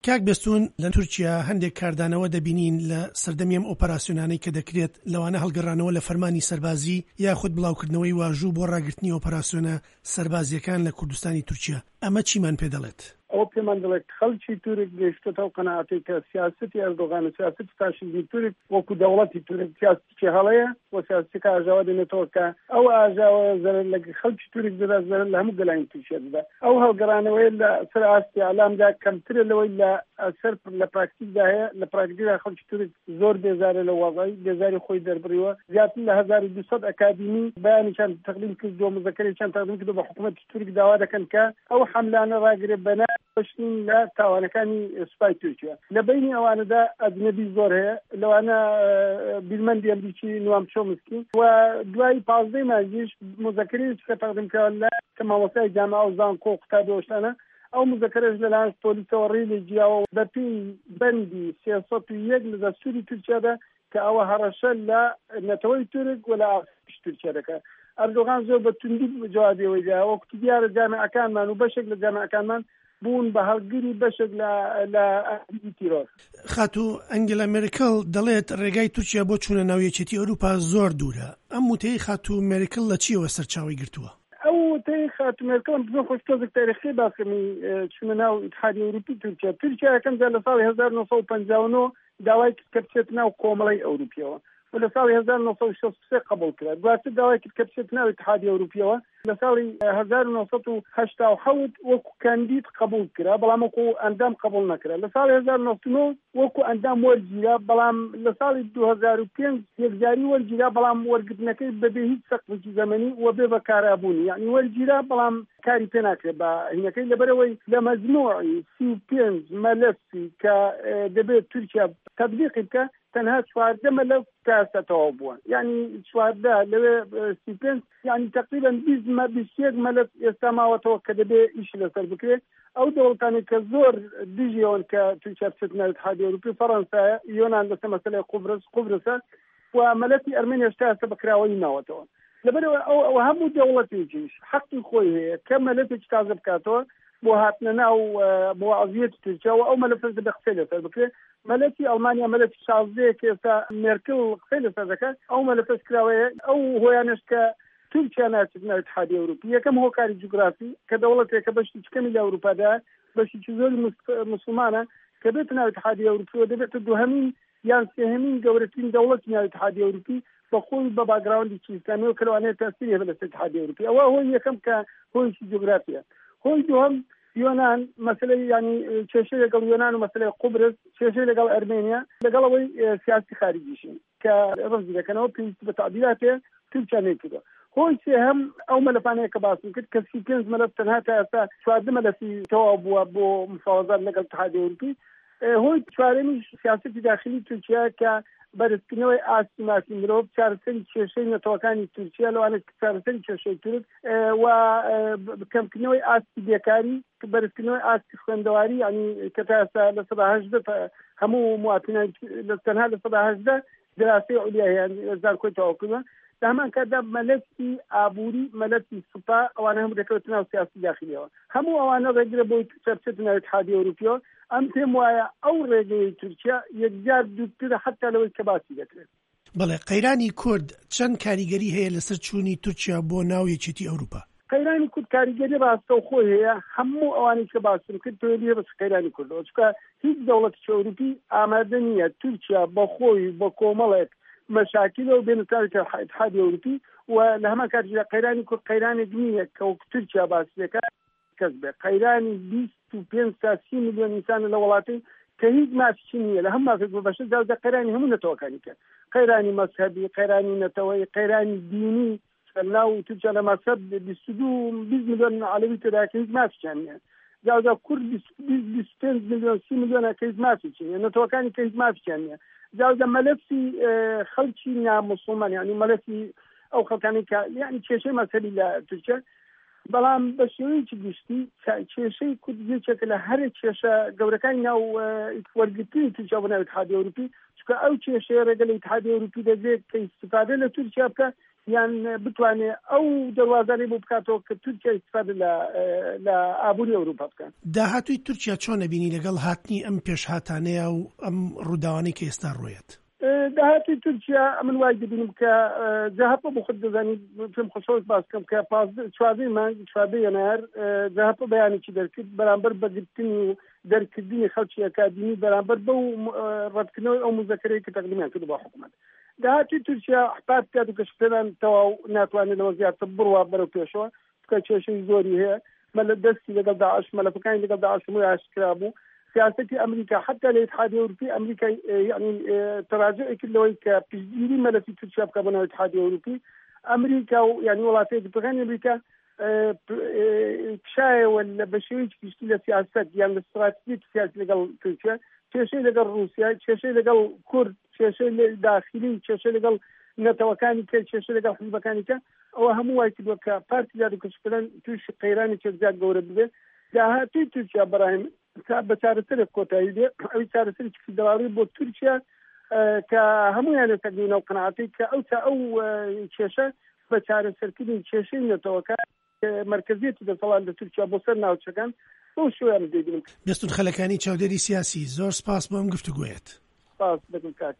کاک بێستون لە تورکیا هەندێک کاردانەوە دەبینین لە سەردەمیم ئۆپەراسیۆنانەی کە دەکرێت لەوانە هەڵگەڕانەوە لە فەرمانی سەربازی یاخود بڵاوکردنەوەی واژوو بۆ ڕاگررتنی ئۆپەراسیۆنە سەربازیەکان لە کوردستانی تورکیا. ئەمە چیمان پێ دەڵێت؟ ئەو پێمان دەڵێت خەڵکی تورک گەیشتێتەوە قەناعەتی کە سیاسەتی ئەردۆغان و سیاسەتی فاشیزمی تورک وەکو دەوڵەتی تورک سیاسەتی هەڵەیە و سیاسەتێک ئاژاوا دێنێتەوە کە ئەو ئاژاوە زەرەر لە خەڵکی تورک دەدا، زەرەر لە هەموو گەلانی تورکیا دەدا. ئەو هەڵگەڕانەوەی لە سەر ئاستی ئالامدا کەمترە لەوەی لە سەر لە پراکتیکدا هەیە. لە پراکتیکدا خەڵکی تورک زۆر بێزارە لە وەڵی بێزاری خۆی دەربڕیوە. زیاتر لە 1200 ئەکادمی بەیانیان تەقدیم کردووە، مذەکەرێکیان تەقدیم کردووە بە حکوومەتی تورک داوا دەکەن کە ئەو حەملانە ڕاگرێت بەنا بەشتین لە تاوانەکانی سوپای تورکیا. لە بینی ئەوانەدا ئەجنەبی زۆر هەیە، لەوانە بیرمەندی ئەمریکی نوام چۆمسکی و دوای 15 مانگیش مذەکەرێکی کە تەقدیم کراوە لە مامۆستای جامعە و زانکۆ و قوتابیەوەشانە. ئەو مذەکەرەش لەلایەن پۆلیسەوە ڕێی جیاوە بەپێی بەندی 301 لە دەستوری تورکیادا کە ئەوە هەڕەشە لە نەتەوەی تورک و لە ئاسایشی تورکیا دەکات. ئەردۆغان زۆر بە توندی جوابیەوەی دا، وەکو دیارە جامعەکانمان و بەشێک لە جامعەکانمان بوون بە هەڵگیری بەشێک لە تیرۆر. خاتو ئەنگلا مێرکل دەڵێت ڕێگای تورکیا بۆ چوونە ناو یەکێتی ئەوروپا زۆر دوورە. ئەم وتەی خاتو مێرکل لە چیەوە سەرچاوی گرتووە؟ ئەو وتەی خاتو مێرکل بزۆر خۆشتۆزێک تاریخی باسکەمی چوونە ناو ئیتحادیە ئەوروپی تورکیا. تورکیا یەکەم جار لە ساڵی 1959 داوای کرد کە بچێتە ناو کۆمەڵەی ئەوروپیەوە و لە ساڵی 1963 قبول کرد. دواتر داوای کرد کە بچێتە ناو ئیتحادیە ئەوروپیەوە. لە ساڵی 1987 وەکو کاندید قبول کرا، بەڵام وەکو ئەندام قبول نەکرا. لە ساڵی 1999 وەکو ئەندام وەرگیرا، بەڵام لە ساڵی 2005 یەکجاری وەرگیرا، بەڵام وەرگرتنەکەی بەبێ هیچ سەقفێکی زەمەنی و بێ بەکارابوونی، یعنی وەرگیرا بەڵام کاری پێ ناکرێت بە هینەکەی، لەبەرەوەی لە مەجموعی 35 مەلەفی کە دەبێت تورکیا تەطبیقی بکە تەنها 14 مەلەف کاسەتەوە بووە، یعنی 14 لەوێ 35 یعنی تقریبا 21 مەلەف ئێستا ماوەتەوە کە دەبێت ئیشی لەسەر بکرێت. ئەو دەوڵەتانی کە زۆر دژیەوەن کە تورکیا بچێتە ناو ئیتحادیە ئەوروپی، فەڕەنسایە، یۆنان لەسەر مەسەلەی قوبرسە و مەلەفی ئەرمێنیا هێشتا ئێستا بەکراوەی ناوەتەوە. لەبەرەوە ئەو هەموو دەوڵەتێکیش حەقی خۆی هەیە کە مەلەفێکی تازە بکاتەوە بۆ هاتنە ناو مواعزیەتی تورکیا و ئەو مەلەفەش دەبێت قسەی لەسەر بکرێت. مەلەفی ئەڵمانیا مەلەفی 16 کە ئێستا مێرکل قسەی لەسەر دەکات، ئەو مەلەفەش کراوەیە. ئەو هۆیانش کە تورکیا ناچێت ناو ئیتحادیە ئەوروپی، یەکەم هۆکاری جوگرافی کە دەوڵەتێکە بەشی کەمی لە ئەوروپادا، بەشی زۆری موسڵمانە کە بێتە ناو ئیتحادیە ئەوروپی و دەبێتە دووهەمین یان سێهەمین گەورەترین دەوڵەتی ناو ئیتحادیە ئەوروپی بەخۆی بە باگراوندێکی ئیسلامی و کەلوانەیە تاسیری هەبێت لەسەر ئیتحادیە ئەوروپی. ئەوە هۆی یەکەم کە هۆیشی جوگرافیە. هۆی دووەم یۆنان، مەسەلەی ینی کێشەی لەگەڵ یۆنان و مەسەلەی قوبرس، کێشەی لەگەڵ ئەرمێنیا، لەگەڵەوەی سیاسی خارجیشین کە ڕەمزی دەکەنەوە پێویست بە تعدیلات هەیە تورکیا نەیکردووە. هۆی سێهەم ئەو مەلەفانەیە کە باسم کرد کە 35 مەلەف تەنها تا ئێستا 14 مەلەفی تەواو بووە بۆ مفاوضات لەگەڵ ئیتحادیە ئەوروپی. هۆی چوارەمیش سیاسەتی داخلی تورکیا کە بەرزکردنەوەی ئاستی ماسی مرۆڤ، چارەسەری کێشەی نەتەوەکانی تورکیا، لەوانەیە چارەسەری کێشەی تورک و کەمکردنەوەی ئاستی بێکاری، بەرزکردنەوەی ئاستی خوێندەواری، ینی کە تا ئێستا لە 118 هەموو مواتینان تەنها لە 118 دراسی عولیا هەیە زانکۆی تەواو کردووە. لە هەمان کاتدا مەلەفی ئابووری، مەلەفی سوپا، ئەوانە هەموو دەکەوێتە ناو سیاسی داخلیەوە. هەموو ئەوانە ڕێگرە بۆی بچێتە ناو ئیتحادیە ئەوروپیەوە. ئەم پێم وایە ئەو ڕێگەی تورکیا یەکجار دوورترە حتا لەوەی کە باسی دەکرێت. بەڵێ قەیرانی کورد چەند کاریگەری هەیە لەسەر چوونی تورکیا بۆ ناو یەکێتی ئەوروپا؟ قەیرانی کورد کاریگەری ڕاستە و خۆی هەیە. هەموو ئەوانی کە باسم کرد پێویستە بەس قەیرانی کوردەوە، چونکە هیچ دەوڵەتێکی ئەوروپی ئامادە نییە تورکیا بە خۆی بە کۆمەڵێک مەشاکلەوە بێنە تاریکە ئیتحادیە ئەوروپی و لە هەمان کاتژدا قەیرانی کورد قەیرانێک نییە کە وەکو تورکیا باسی دەکات کەس بێ. قەیرانی 25 تا 30 میلیۆن ئینسانە لە وڵاتی کە هیچ مافی نییە، لە هەم مافێک بەشە جاوزە قەیرانی هەموو نەتەوەکانی کە قەیرانی مەذهبی، قەیرانی نەتەوەی، قەیرانی دینی لەناو تورکیا لە مەذهب 22 میلیۆن عەلەوی تێدا کە هیچ مافیان نییە. جاوزە کورد 25 میلیۆن 30 میلیۆنە کە هیچ مافیان نییە، نەتەوەکانی کە هیچ مافیان نییە. جاوزە مەلەفی خەڵکی ناموسڵمان، یعنی مەلەفی ئەو خەڵکانی کە یعنی کێشەی مەذهبی لە تورکیا، بەڵام بە شێوەیەکی گشتی کێشەی کوردیەکێکە لە هەر کێشە گەورەکانی ناو وەرگرتنی تورکیا بۆ ناو ئیتحادیە ئەوروپی، چونکە ئەو کێشەیە ڕێگە لە ئیتحادیە ئەوروپی دەبێت کە ئیستیفادە لە تورکیا بکە یان بتوانێت ئەو دەواازانەی بۆ بکاتەوە کە تورکیا استفادە لە ئابووری ئەوروپا بکەن. داهاتووی تورکیا چۆنە بینی لەگەڵ هاتنی ئەم پێشهاتانەیە و ئەم ڕووداوانەی کە ئێستا ڕۆیەت؟ داهاتوی تورکیا من وای دەبینم کە جاهاپە بۆ خۆت دەزانی پێم خۆشەویست باس بکەم کە 14 مانگ 14 یەنایەر جاهاپە بەیانێکی دەرکرد بەرامبەر بەگرتنی و دەرکردنی خەڵکی ئەکادمی بەرامبەر بەو ڕەتکردنەوەی ئەو مزەکەرەی کە تەقدیمیان کرد بۆ حکوومەت. داهاتوی تورکیا حپات کات و کەشپێران تەواو ناتوانێت لەوە زیاتر بڕوا بەرەو پێشەوە کە کێشەی زۆری هەیە مەلە دەستی لەگەڵ داعش مەلەفەکانی لەگەڵ داعش هەمووی ئاشکرا بوو. سیاستی ئەمریکا حتی لە اتحادیە ئەوروپی ئەمریکا یعنی تراجع کرد لەوەی کە پشتگیری مەلەفی تورکیا بکە بۆ ناو اتحادیە ئەوروپی. ئەمریکا و یعنی وڵاتانی گرتوەکانی ئەمریکا کشایەوە بە شێوەیەکی گشتی لە سیاست یان لە استراتیژی سیاسی لەگەڵ تورکیا، کێشەی لەگەڵ رووسیا، کێشەی لەگەڵ کورد، کێشەی داخلی، کێشەی لەگەڵ نەتەوەکانی کە، کێشەی لەگەڵ حیزبەکانی کە، ئەوە هەموو وای کردووە کە پارتی یاد و کەشپێران تووش قەیرانی زیاد گەورە ببێ. داهاتوی تورکیا بەڕایم بە چارەسەرێک کۆتایی دێ، ئەوی چارەسەرێکی فیدراڵی بۆ تورکیا کە هەمویان لەسەردوونە و قەناعەتی کە ئەو کێشە بە چارەسەرکردنی کێشەی نەتەوەکان مرکزیەتی دەسەڵات لە تورکیا بۆ سەر ناوچەکان بۆ شوێن دەبینم. دەستون خەلەکانی چاودێری سیاسی زۆر سپاس بۆ ئەم گفتوگویەت. سپاس دەکەم کاک.